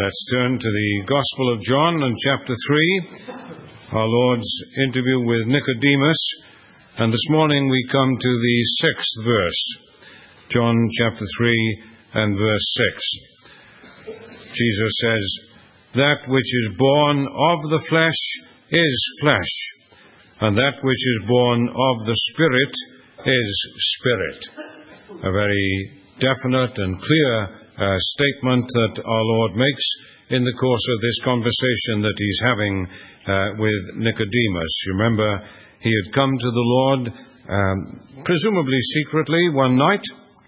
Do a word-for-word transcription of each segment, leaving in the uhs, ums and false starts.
Let's turn to the Gospel of John and chapter three, our Lord's interview with Nicodemus. And this morning we come to the sixth verse, John chapter three and verse six. Jesus says, "That which is born of the flesh is flesh, and that which is born of the Spirit is spirit." A very definite and clear uh, statement that our Lord makes in the course of this conversation that he's having uh, with Nicodemus. You remember, he had come to the Lord, um, presumably secretly, one night,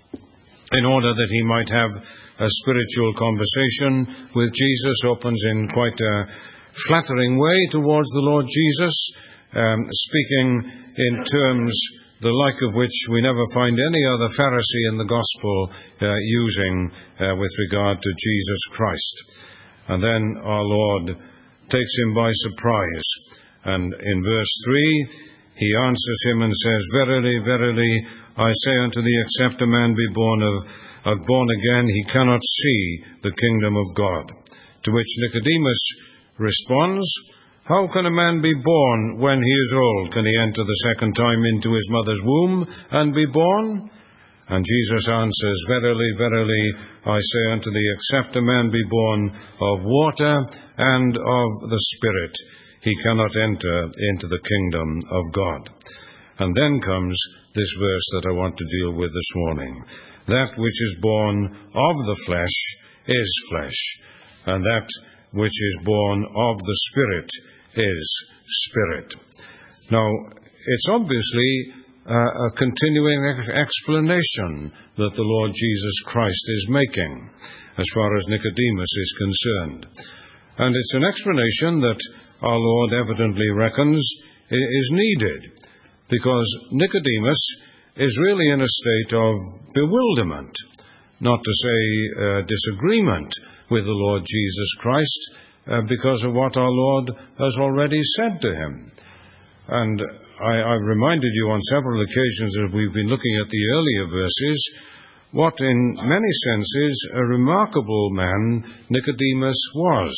in order that he might have a spiritual conversation with Jesus. Opens in quite a flattering way towards the Lord Jesus, um, speaking in terms the like of which we never find any other Pharisee in the Gospel uh, using uh, with regard to Jesus Christ. And then our Lord takes him by surprise. And in verse three, he answers him and says, "Verily, verily, I say unto thee, except a man be born of, of born again, he cannot see the kingdom of God." To which Nicodemus responds, "How can a man be born when he is old? Can he enter the second time into his mother's womb and be born?" And Jesus answers, "Verily, verily, I say unto thee, except a man be born of water and of the Spirit, he cannot enter into the kingdom of God." And then comes this verse that I want to deal with this morning. "That which is born of the flesh is flesh, and that which is born of the Spirit is spirit." Now, it's obviously uh, a continuing ex- explanation that the Lord Jesus Christ is making as far as Nicodemus is concerned. And it's an explanation that our Lord evidently reckons is needed, because Nicodemus is really in a state of bewilderment, not to say uh, disagreement with the Lord Jesus Christ, Uh, because of what our Lord has already said to him. And I, I've reminded you on several occasions as we've been looking at the earlier verses, what in many senses a remarkable man Nicodemus was.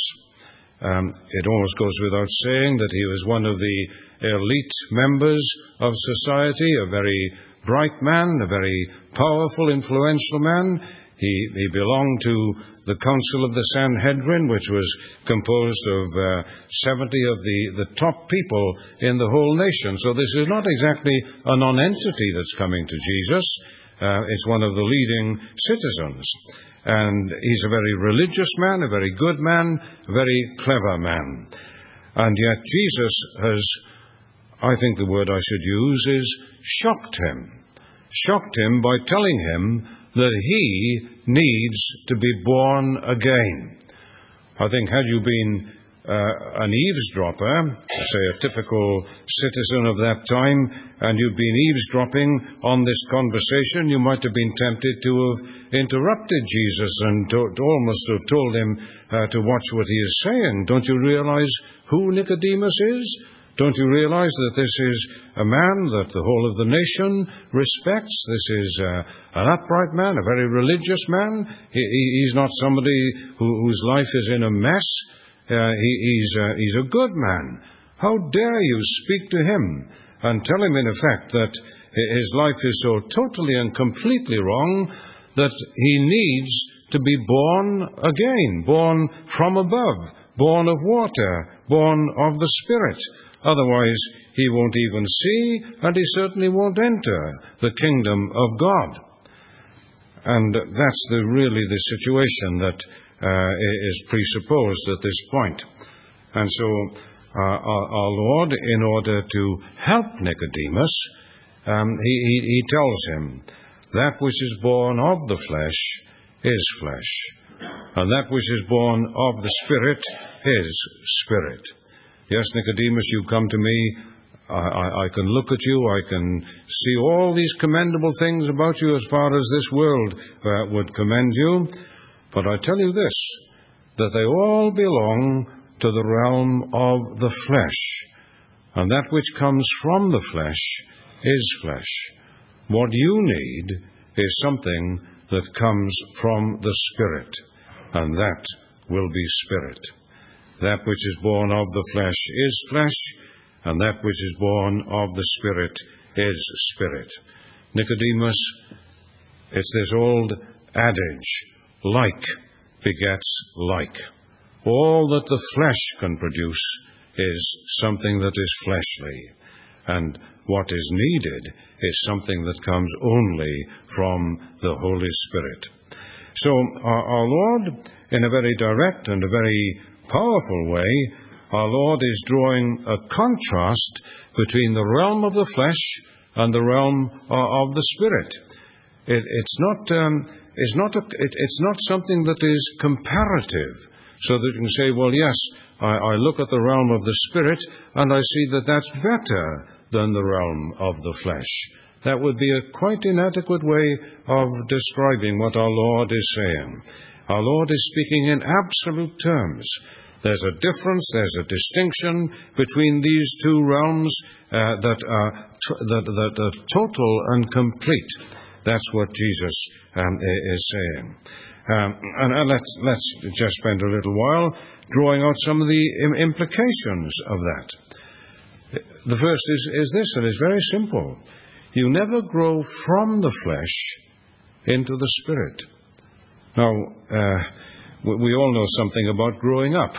Um, it almost goes without saying that he was one of the elite members of society, a very bright man, a very powerful, influential man. He, he belonged to the Council of the Sanhedrin, which was composed of uh, seventy of the, the top people in the whole nation. So this is not exactly a non-entity that's coming to Jesus. Uh, it's one of the leading citizens. And he's a very religious man, a very good man, a very clever man. And yet Jesus has, I think the word I should use is shocked him. Shocked him by telling him that he needs to be born again. I think had you been uh, an eavesdropper, say a typical citizen of that time, and you'd been eavesdropping on this conversation, you might have been tempted to have interrupted Jesus and to, to almost have told him uh, to watch what he is saying. Don't you realize who Nicodemus is? Don't you realize that this is a man that the whole of the nation respects? This is uh, an upright man, a very religious man. He, he, he's not somebody who, whose life is in a mess. Uh, he, he's, uh, he's a good man. How dare you speak to him and tell him, in effect, that his life is so totally and completely wrong that he needs to be born again, born from above, born of water, born of the Spirit. Otherwise, he won't even see, and he certainly won't enter the kingdom of God. And that's the, really the situation that uh, is presupposed at this point. And so uh, our, our Lord, in order to help Nicodemus, um, he, he, he tells him, "That which is born of the flesh is flesh, and that which is born of the Spirit is spirit." Yes, Nicodemus, you come to me, I, I, I can look at you, I can see all these commendable things about you as far as this world uh, would commend you, but I tell you this, that they all belong to the realm of the flesh, and that which comes from the flesh is flesh. What you need is something that comes from the Spirit, and that will be spirit. That which is born of the flesh is flesh, and that which is born of the Spirit is spirit. Nicodemus, it's this old adage, like begets like. All that the flesh can produce is something that is fleshly, and what is needed is something that comes only from the Holy Spirit. So our, our Lord, in a very direct and a very powerful way, our Lord is drawing a contrast between the realm of the flesh and the realm uh, of the Spirit. It, it's not, um, it's not, a, it, it's not something that is comparative, so that you can say, well, yes, I, I look at the realm of the Spirit and I see that that's better than the realm of the flesh. That would be a quite inadequate way of describing what our Lord is saying. Our Lord is speaking in absolute terms. There's a difference, there's a distinction between these two realms uh, that, are t- that, that are total and complete. That's what Jesus um, is saying. Um, and and let's, let's just spend a little while drawing out some of the im- implications of that. The first is, is this, and it's very simple. You never grow from the flesh into the Spirit. Now, uh, we, we all know something about growing up.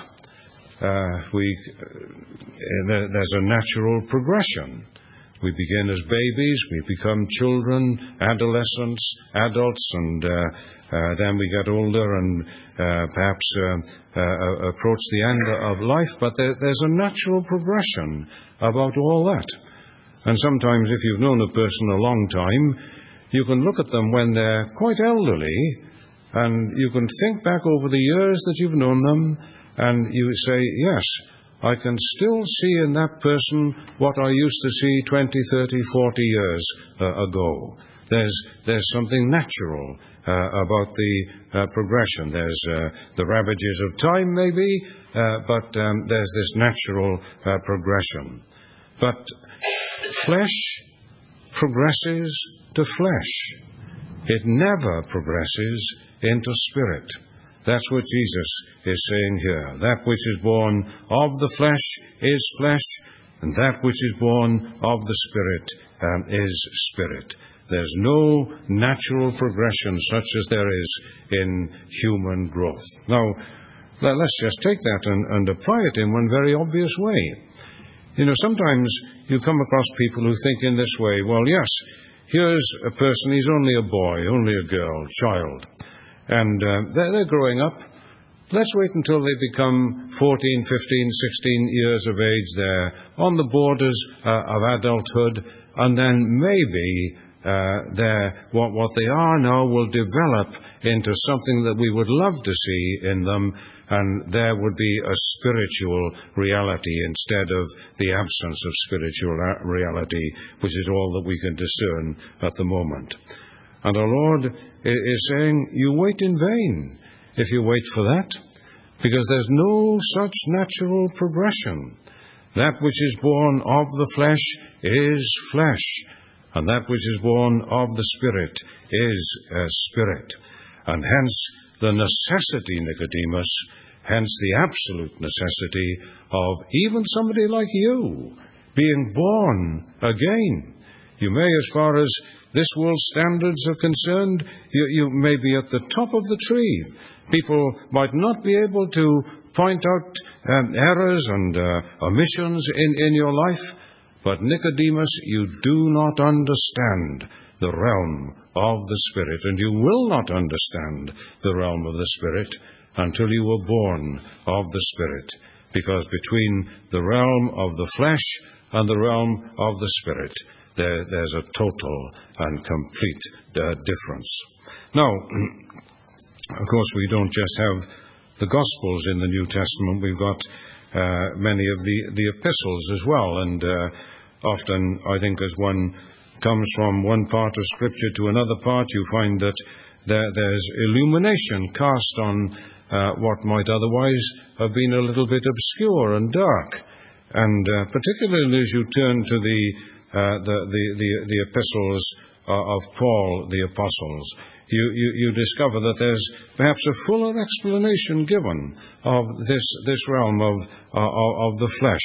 Uh, we, uh, there, there's a natural progression. We begin as babies, we become children, adolescents, adults, and uh, uh, then we get older and uh, perhaps uh, uh, approach the end of life. But there, there's a natural progression about all that. And sometimes if you've known a person a long time, you can look at them when they're quite elderly, and you can think back over the years that you've known them, and you say, yes, I can still see in that person what I used to see twenty, thirty, forty years uh, ago. There's, there's something natural uh, about the uh, progression. There's uh, the ravages of time, maybe, uh, but um, there's this natural uh, progression. But flesh progresses to flesh. It never progresses into spirit. That's what Jesus is saying here. That which is born of the flesh is flesh, and that which is born of the Spirit um, is spirit. There's no natural progression such as there is in human growth. Now, let's just take that and, and apply it in one very obvious way. You know, sometimes you come across people who think in this way, well, yes, here's a person, he's only a boy, only a girl, child. And uh, they're, they're growing up. Let's wait until they become fourteen, fifteen, sixteen years of age. They're on the borders uh, of adulthood, and then maybe uh, they're, what, what they are now will develop into something that we would love to see in them, and there would be a spiritual reality instead of the absence of spiritual reality, which is all that we can discern at the moment. And our Lord is saying, you wait in vain if you wait for that, because there's no such natural progression. That which is born of the flesh is flesh, and that which is born of the Spirit is uh, spirit. And hence the necessity, Nicodemus, hence the absolute necessity of even somebody like you being born again. You may, as far as this world's standards are concerned, you, you may be at the top of the tree. People might not be able to point out um, errors and uh, omissions in, in your life, but Nicodemus, you do not understand the realm of the Spirit, and you will not understand the realm of the Spirit until you were born of the Spirit, because between the realm of the flesh and the realm of the Spirit, There, there's a total and complete uh, difference. Now, of course, we don't just have the Gospels in the New Testament. We've got uh, many of the, the epistles as well. And uh, often, I think, as one comes from one part of Scripture to another part, you find that there, there's illumination cast on uh, what might otherwise have been a little bit obscure and dark. And uh, particularly as you turn to the Uh, the, the, the, the epistles uh, of Paul, the apostles, you, you, you discover that there's perhaps a fuller explanation given of this, this realm of, uh, of the flesh.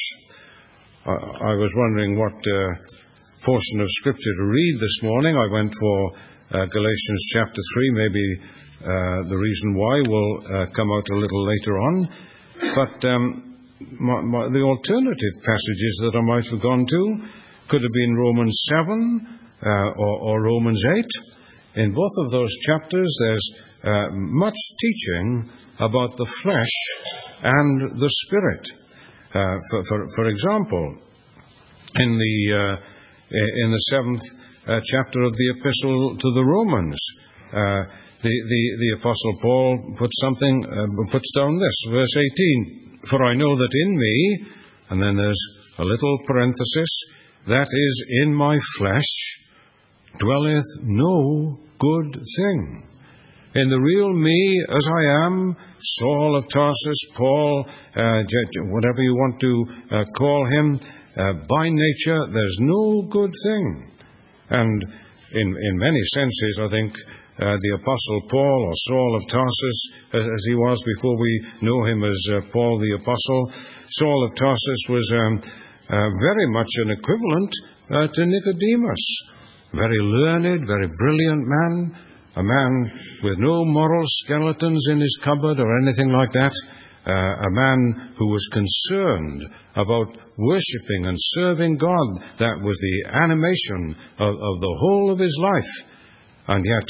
Uh, I was wondering what uh, portion of Scripture to read this morning. I went for uh, Galatians chapter three. Maybe uh, the reason why will uh, come out a little later on. But um, my, my, the alternative passages that I might have gone to could have been Romans seven uh, or, or Romans eight. In both of those chapters, there's uh, much teaching about the flesh and the spirit. Uh, for, for, for example, in the uh, in the seventh uh, chapter of the Epistle to the Romans, uh, the, the the Apostle Paul puts something uh, puts down this, verse eighteen. For I know that in me, and then there's a little parenthesis, that is in my flesh dwelleth no good thing. In the real me, as I am, Saul of Tarsus, Paul, uh, whatever you want to uh, call him, uh, by nature, there's no good thing. And in, in many senses, I think, uh, the Apostle Paul, or Saul of Tarsus, as, as he was before we know him as uh, Paul the Apostle, Saul of Tarsus was um, uh, very much an equivalent uh, to Nicodemus. Very learned, very brilliant man, a man with no moral skeletons in his cupboard or anything like that, uh, a man who was concerned about worshipping and serving God. That was the animation of, of the whole of his life. And yet,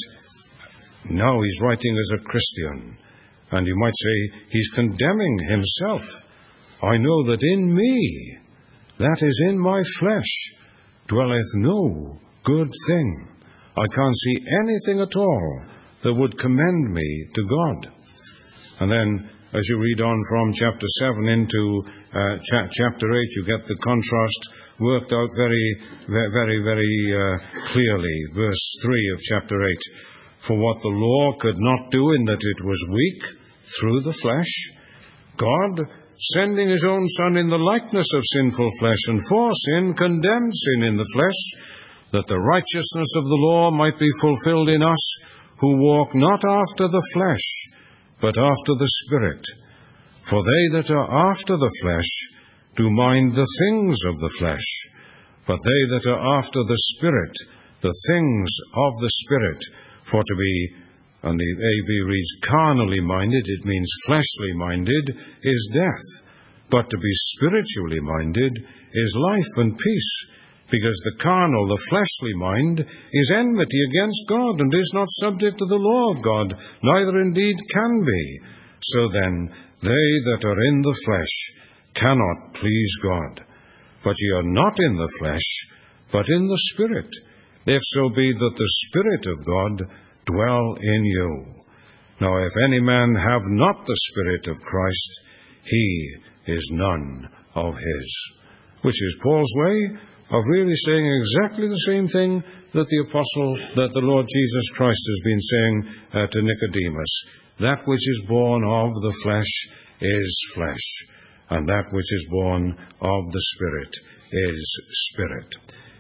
now he's writing as a Christian, and you might say he's condemning himself. I know that in me, that is in my flesh, dwelleth no good thing. I can't see anything at all that would commend me to God. And then, as you read on from chapter seven into uh, cha- chapter eight, you get the contrast worked out very, very, very uh, clearly. Verse three of chapter eight. For what the law could not do in that it was weak through the flesh, God, sending his own Son in the likeness of sinful flesh, and for sin, condemned sin in the flesh, that the righteousness of the law might be fulfilled in us, who walk not after the flesh, but after the Spirit. For they that are after the flesh do mind the things of the flesh, but they that are after the Spirit, the things of the Spirit. For to be, and the A V reads, carnally minded, it means fleshly minded, is death. But to be spiritually minded is life and peace. Because the carnal, the fleshly mind, is enmity against God, and is not subject to the law of God, neither indeed can be. So then, they that are in the flesh cannot please God. But ye are not in the flesh, but in the Spirit, if so be that the Spirit of God dwell in you. Now if any man have not the Spirit of Christ, he is none of his. Which is Paul's way of really saying exactly the same thing that the apostle, that the Lord Jesus Christ has been saying uh, to Nicodemus. That which is born of the flesh is flesh, and that which is born of the Spirit is spirit.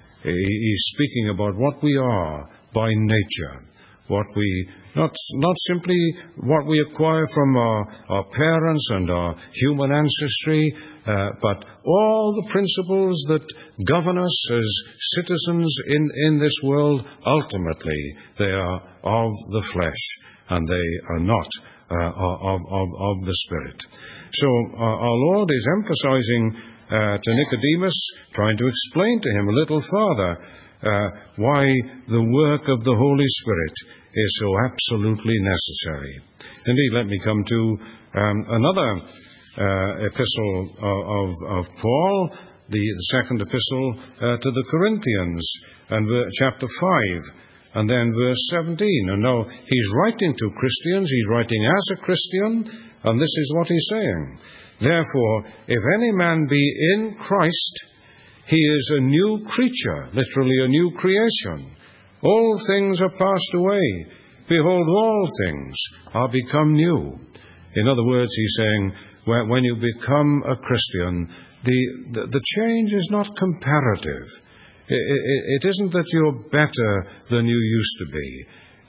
He's speaking about what we are by nature, what we, not, not simply what we acquire from our, our parents and our human ancestry, uh, but all the principles that govern us as citizens in, in this world. Ultimately, they are of the flesh, and they are not uh, of, of, of the Spirit. So uh, our Lord is emphasizing uh, to Nicodemus, trying to explain to him a little further uh, why the work of the Holy Spirit is so absolutely necessary. Indeed, let me come to um, another uh, epistle of, of, of Paul, the, the second epistle uh, to the Corinthians, and ver- chapter five, and then verse seventeen. And now he's writing to Christians, he's writing as a Christian, and this is what he's saying. Therefore, if any man be in Christ, he is a new creature, literally a new creation. All things are passed away. Behold, all things are become new. In other words, he's saying, when you become a Christian, the, the, the change is not comparative. It, it, it isn't that you're better than you used to be.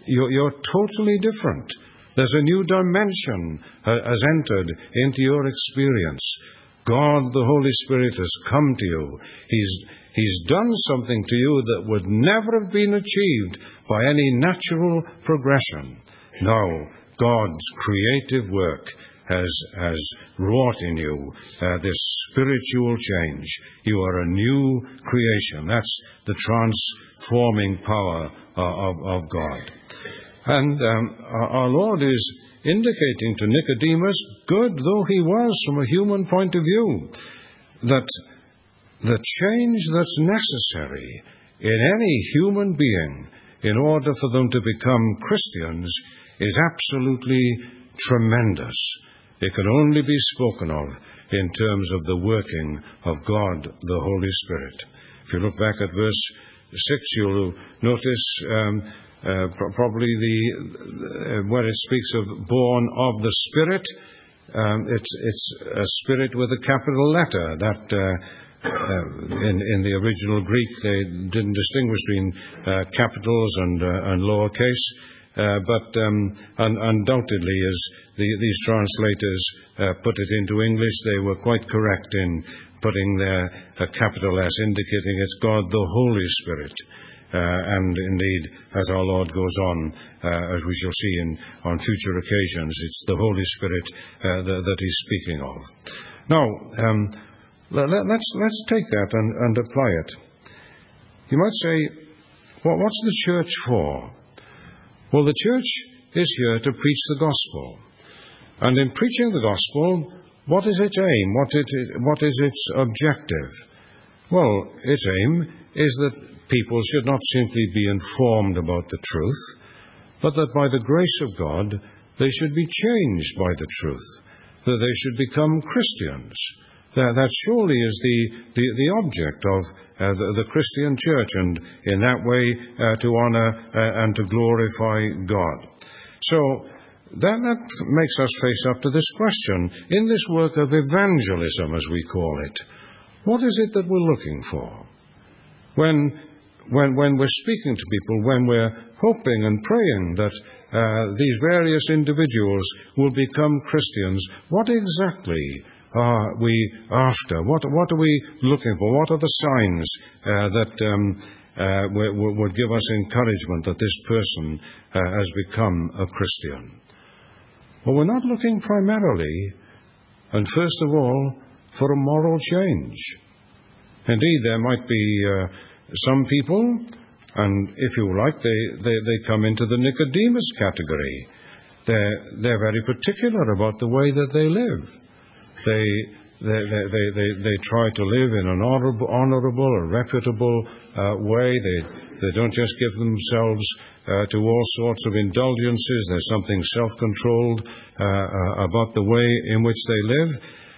you're, you're totally different. There's a new dimension uh, has entered into your experience. God, the Holy Spirit, has come to you. He's, he's done something to you that would never have been achieved by any natural progression. Now, God's creative work has, has wrought in you uh, this spiritual change. You are a new creation. That's the transforming power uh, of, of God. And um, our Lord is indicating to Nicodemus, good though he was from a human point of view, that the change that's necessary in any human being in order for them to become Christians is absolutely tremendous. It can only be spoken of in terms of the working of God, the Holy Spirit. If you look back at verse six, you'll notice um, uh, pro- probably the uh, where it speaks of born of the Spirit. Um, it's, it's a spirit with a capital letter. That uh, uh, in, in the original Greek, they didn't distinguish between uh, capitals and, uh, and lowercase. Uh, but um, un- undoubtedly, as the, these translators uh, put it into English, they were quite correct in putting their a capital S, indicating it's God the Holy Spirit. Uh, and indeed, as our Lord goes on, uh, as we shall see in, on future occasions, it's the Holy Spirit uh, that, that he's speaking of. Now, um, let, let's, let's take that and, and apply it. You might say, well, what's the church for? Well, the church is here to preach the gospel. And in preaching the gospel, what is its aim? What, it, what is its objective? Well, its aim is that people should not simply be informed about the truth, but that by the grace of God, they should be changed by the truth, that they should become Christians. That, that surely is the, the, the object of uh, the, the Christian church, and in that way uh, to honor uh, and to glorify God. So that, that makes us face up to this question. In this work of evangelism, as we call it, what is it that we're looking for? When, when, when we're speaking to people, when we're hoping and praying that uh, these various individuals will become Christians, what exactly are we after? What, what are we looking for? What are the signs uh, that um, uh, w- w- would give us encouragement that this person uh, has become a Christian? Well, we're not looking primarily, and first of all, for a moral change. Indeed, there might be uh, some people, and if you like, they, they, they come into the Nicodemus category. They're, they're very particular about the way that they live. They, they, they, they, they, they try to live in an honorable, honorable or reputable uh, way. They, they don't just give themselves uh, to all sorts of indulgences. There's something self-controlled uh, uh, about the way in which they live.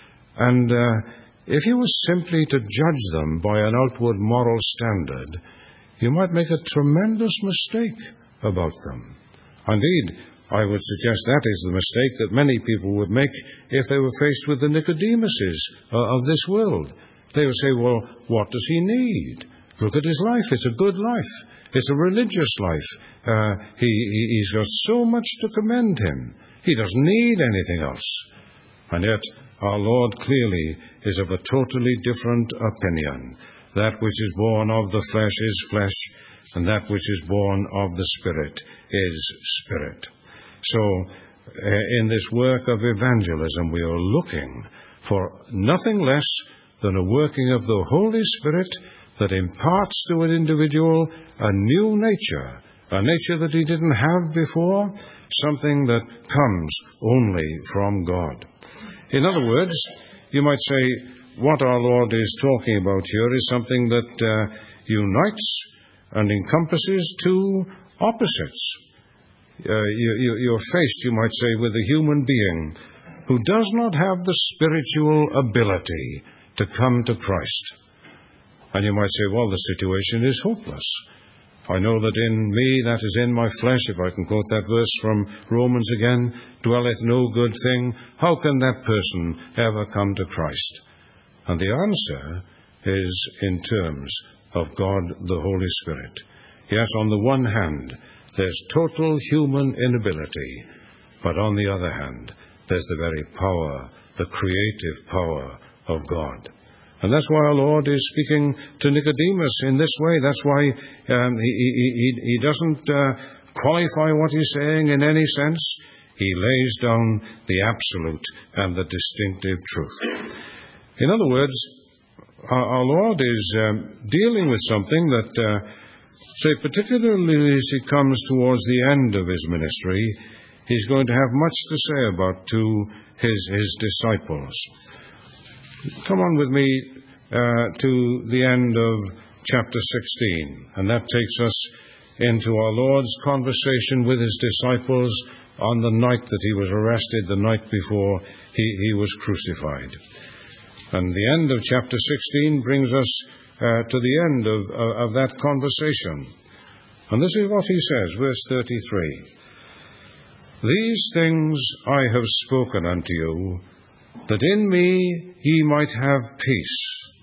And uh, if you were simply to judge them by an outward moral standard, you might make a tremendous mistake about them. Indeed, I would suggest that is the mistake that many people would make if they were faced with the Nicodemuses uh, of this world. They would say, well, what does he need? Look at his life. It's a good life. It's a religious life. Uh, he, he, he's got so much to commend him. He doesn't need anything else. And yet, our Lord clearly is of a totally different opinion. That which is born of the flesh is flesh, and that which is born of the Spirit is spirit. So, uh, in this work of evangelism, we are looking for nothing less than a working of the Holy Spirit that imparts to an individual a new nature, a nature that he didn't have before, something that comes only from God. In other words, you might say, what our Lord is talking about here is something that uh, unites and encompasses two opposites. Uh, you, you, you're faced, you might say, with a human being who does not have the spiritual ability to come to Christ. And you might say, well, the situation is hopeless. I know that in me, that is in my flesh, if I can quote that verse from Romans again, dwelleth no good thing. How can that person ever come to Christ? And the answer is in terms of God the Holy Spirit. Yes, on the one hand, there's total human inability. But on the other hand, there's the very power, the creative power of God. And that's why our Lord is speaking to Nicodemus in this way. That's why um, he, he, he, he doesn't uh, qualify what he's saying in any sense. He lays down the absolute and the distinctive truth. In other words, our, our Lord is um, dealing with something that, uh, say, particularly as he comes towards the end of his ministry, he's going to have much to say about to his, his disciples. Come on with me uh, to the end of chapter sixteen, and that takes us into our Lord's conversation with his disciples on the night that he was arrested, the night before he, he was crucified. And the end of chapter sixteen brings us uh, to the end of, of, of that conversation. And this is what he says, verse thirty-three. These things I have spoken unto you, that in me ye might have peace.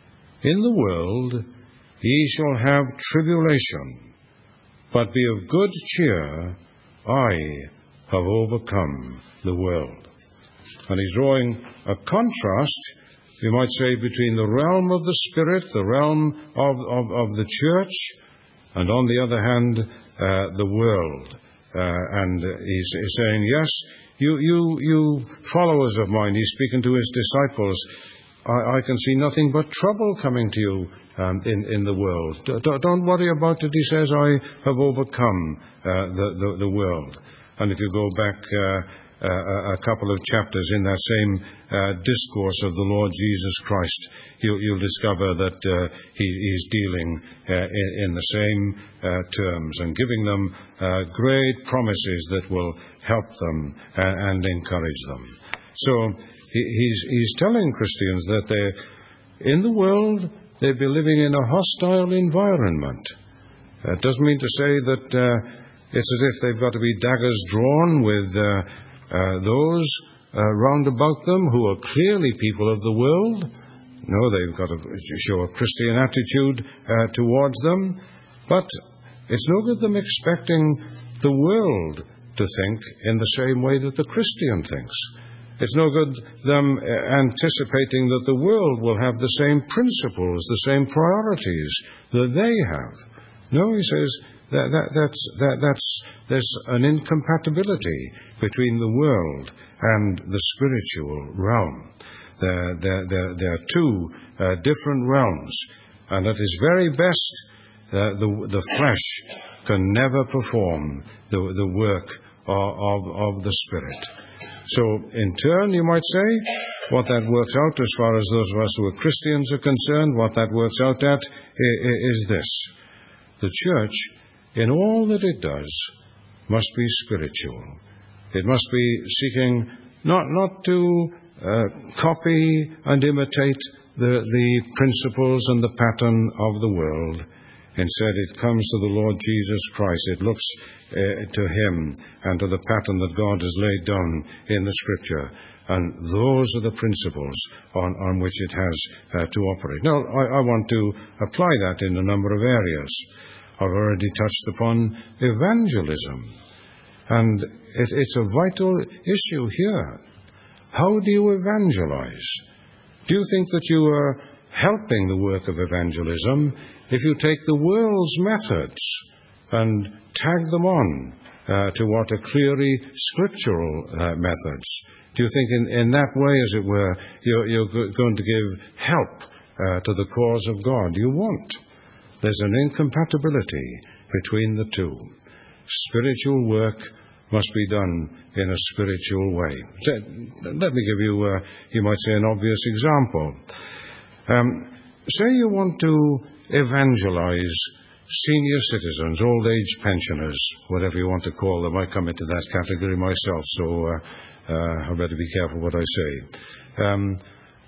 In the world ye shall have tribulation, but be of good cheer, I have overcome the world. And he's drawing a contrast, we might say, between the realm of the Spirit, the realm of, of, of the church, and on the other hand, uh, the world. Uh, and he's, he's saying, yes, you, you, you followers of mine, he's speaking to his disciples, I, I can see nothing but trouble coming to you um, in, in the world. D- don't worry about it, he says, I have overcome uh, the, the, the world. And if you go back uh, uh, a couple of chapters in that same uh, discourse of the Lord Jesus Christ, you, you'll discover that uh, he, he's dealing uh, in, in the same uh, terms and giving them uh, great promises that will help them and, and encourage them. So he, he's, he's telling Christians that they, in the world, they'll be living in a hostile environment. That doesn't mean to say that uh, it's as if they've got to be daggers drawn with uh, uh, those uh, round about them who are clearly people of the world. No, they've got to show a Christian attitude uh, towards them. But it's no good them expecting the world to think in the same way that the Christian thinks. It's no good them anticipating that the world will have the same principles, the same priorities that they have. No, he says, that, that, that's, that, that's, there's an incompatibility between the world and the spiritual realm. There, there, there, there are two uh, different realms, and at its very best, uh, the, the flesh can never perform the, the work of, of, of the Spirit. So, in turn, you might say, what that works out, as far as those of us who are Christians are concerned, what that works out at is this. The church, in all that it does, must be spiritual. It must be seeking not, not to uh, copy and imitate the, the principles and the pattern of the world. Instead, it comes to the Lord Jesus Christ. It looks uh, to Him and to the pattern that God has laid down in the Scripture. And those are the principles on, on which it has uh, to operate. Now, I, I want to apply that in a number of areas. I've already touched upon evangelism. And it, it's a vital issue here. How do you evangelize? Do you think that you are helping the work of evangelism if you take the world's methods and tag them on uh, to what are clearly scriptural uh, methods? Do you think in, in that way, as it were, you're, you're going to give help uh, to the cause of God? You won't. There's an incompatibility between the two. Spiritual work must be done in a spiritual way. Let, let me give you, uh, you might say, an obvious example. Um, say you want to evangelize senior citizens, old age pensioners, whatever you want to call them. I come into that category myself, so uh, uh, I better be careful what I say. Um,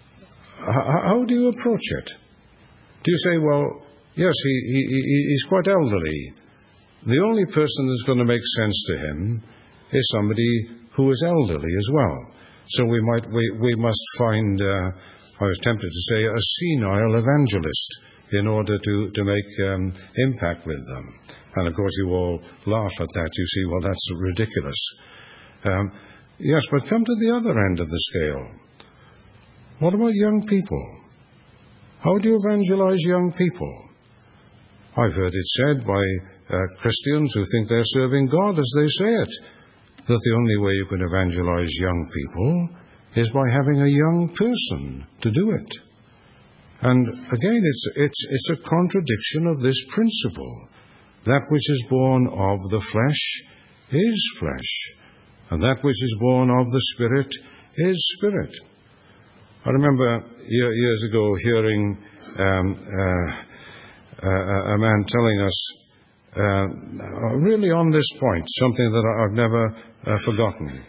h- how do you approach it? Do you say, well, yes, he, he, he's quite elderly. The only person that's going to make sense to him is somebody who is elderly as well. So we might we, we must find, uh, I was tempted to say, a senile evangelist in order to, to make um, impact with them. And of course you all laugh at that. You see, well, that's ridiculous. Um, yes, but come to the other end of the scale. What about young people? How do you evangelize young people? I've heard it said by uh, Christians who think they're serving God as they say it, that the only way you can evangelize young people is by having a young person to do it. And again, it's, it's, it's a contradiction of this principle. That which is born of the flesh is flesh, and that which is born of the Spirit is spirit. I remember years ago hearing um, uh, uh, a man telling us, uh, really on this point, something that I've never uh, forgotten.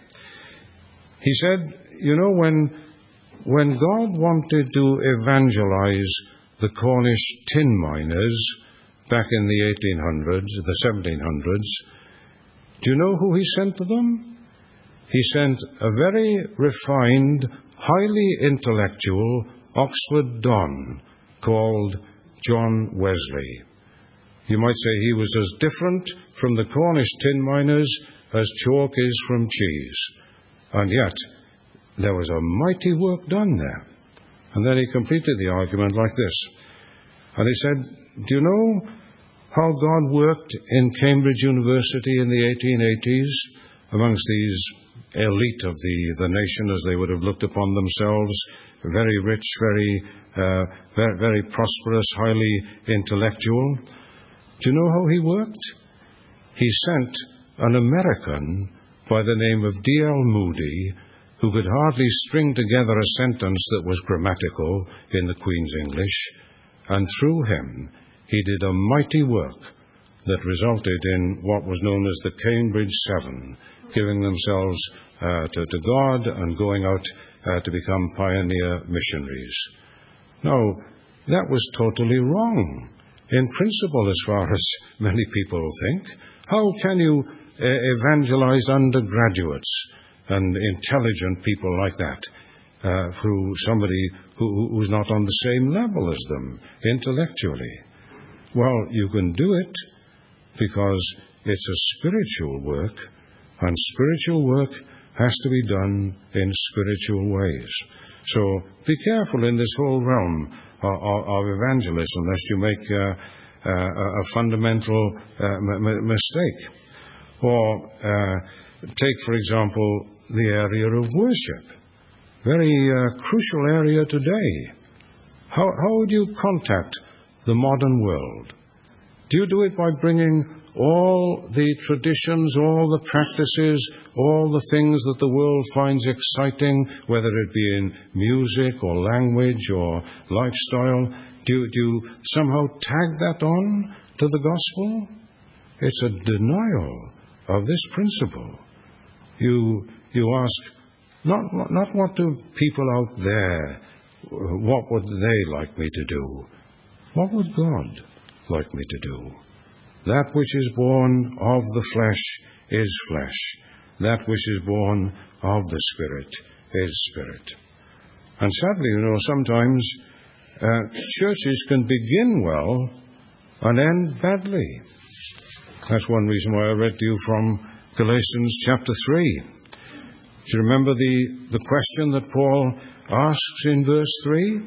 He said, you know, when, when God wanted to evangelize the Cornish tin miners back in the eighteen hundreds, the seventeen hundreds, do you know who he sent to them? He sent a very refined, highly intellectual Oxford Don called John Wesley. You might say he was as different from the Cornish tin miners as chalk is from cheese. And yet, there was a mighty work done there. And then he completed the argument like this. And he said, do you know how God worked in Cambridge University in the eighteen eighties amongst these elite of the, the nation, as they would have looked upon themselves, very rich, very, uh, very, very prosperous, highly intellectual? Do you know how he worked? He sent an American by the name of D L Moody, who could hardly string together a sentence that was grammatical in the Queen's English, and through him he did a mighty work that resulted in what was known as the Cambridge Seven, giving themselves uh, to, to God and going out uh, to become pioneer missionaries. Now, that was totally wrong in principle, as far as many people think. How can you uh, evangelize undergraduates and intelligent people like that uh, through somebody who, who's not on the same level as them intellectually? Well, you can do it because it's a spiritual work, and spiritual work has to be done in spiritual ways. So be careful in this whole realm of, of evangelism, lest you make uh, uh, a fundamental uh, m- mistake. Or uh, take, for example, the area of worship. Very uh, crucial area today. How, how would you contact the modern world? Do you do it by bringing all the traditions, all the practices, all the things that the world finds exciting, whether it be in music or language or lifestyle? Do you, do you somehow tag that on to the gospel? It's a denial of this principle. You, you ask, not, not what do people out there, what would they like me to do? What would God like me to do? That which is born of the flesh is flesh. That which is born of the Spirit is spirit. And sadly, you know, sometimes uh, churches can begin well and end badly. That's one reason why I read to you from Galatians chapter three. Do you remember the, the question that Paul asks in verse three?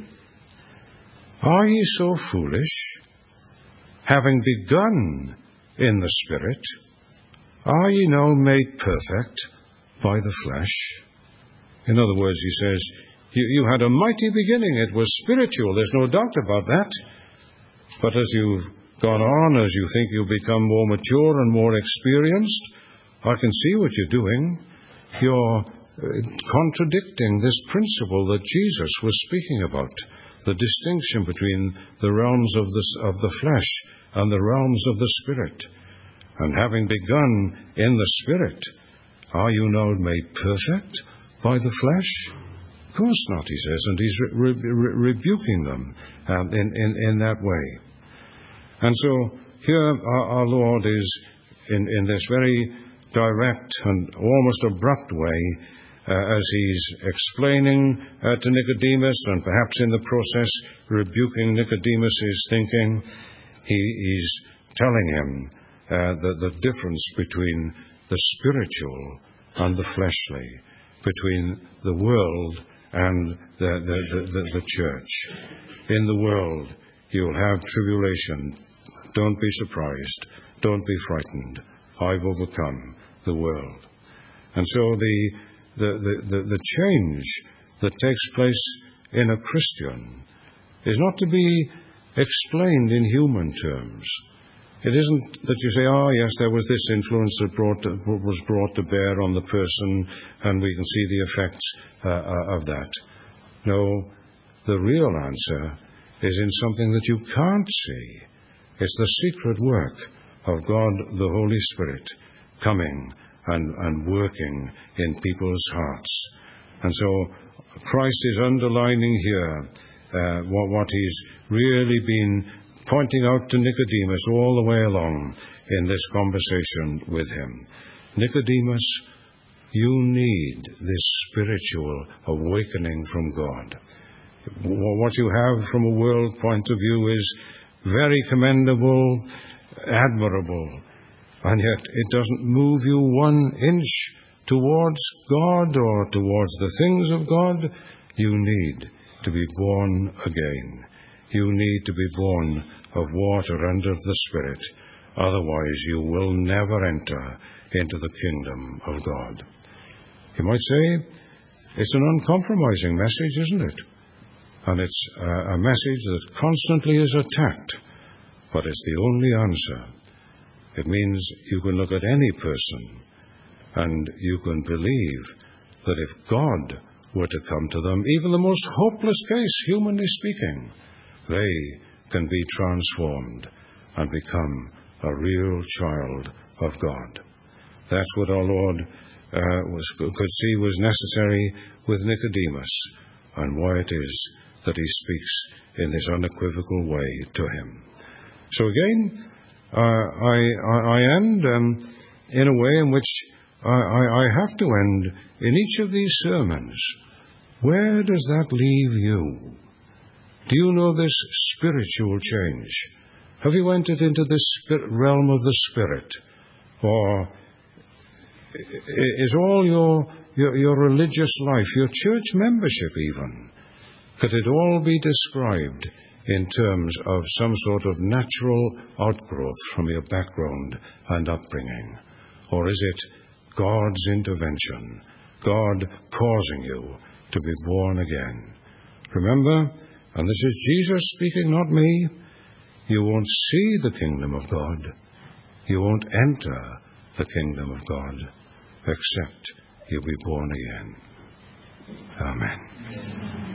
Are ye so foolish? Having begun in the Spirit, are ye now made perfect by the flesh? In other words, he says, you, you had a mighty beginning. It was spiritual. There's no doubt about that. But as you've gone on, as you think you've become more mature and more experienced, I can see what you're doing. You're contradicting this principle that Jesus was speaking about. The distinction between the realms of the, of the flesh and the realms of the Spirit. And having begun in the Spirit, are you now made perfect by the flesh? Of course not, he says, and he's re- re- rebuking them um, in, in, in that way. And so here our, our Lord is, in, in this very direct and almost abrupt way, Uh, as he's explaining uh, to Nicodemus, and perhaps in the process rebuking Nicodemus' thinking, he, he's telling him uh, the, the difference between the spiritual and the fleshly, between the world and the, the, the, the, the church. In the world, you'll have tribulation. Don't be surprised. Don't be frightened. I've overcome the world. And so the, the, the, the, the change that takes place in a Christian is not to be explained in human terms. It isn't that you say, oh, yes, there was this influence that brought to, was brought to bear on the person, and we can see the effects uh, of that. No, the real answer is in something that you can't see. It's the secret work of God, the Holy Spirit, coming and, and working in people's hearts. And so Christ is underlining here uh, what, what he's really been pointing out to Nicodemus all the way along in this conversation with him. Nicodemus, you need this spiritual awakening from God. What you have from a world point of view is very commendable, admirable, and yet it doesn't move you one inch towards God or towards the things of God. You need to be born again. You need to be born of water and of the Spirit. Otherwise, you will never enter into the kingdom of God. You might say, it's an uncompromising message, isn't it? And it's a message that constantly is attacked, but it's the only answer. It means you can look at any person and you can believe that if God were to come to them, even the most hopeless case, humanly speaking, they can be transformed and become a real child of God. That's what our Lord uh, was, could see was necessary with Nicodemus, and why it is that he speaks in this unequivocal way to him. So again, uh, I, I, I end um, in a way in which I, I, I have to end in each of these sermons. Where does that leave you? Do you know this spiritual change? Have you entered into this realm of the Spirit? Or is all your, your, your religious life, your church membership even, could it all be described in terms of some sort of natural outgrowth from your background and upbringing? Or is it God's intervention, God causing you to be born again? Remember, and this is Jesus speaking, not me, you won't see the kingdom of God. You won't enter the kingdom of God except you be born again. Amen.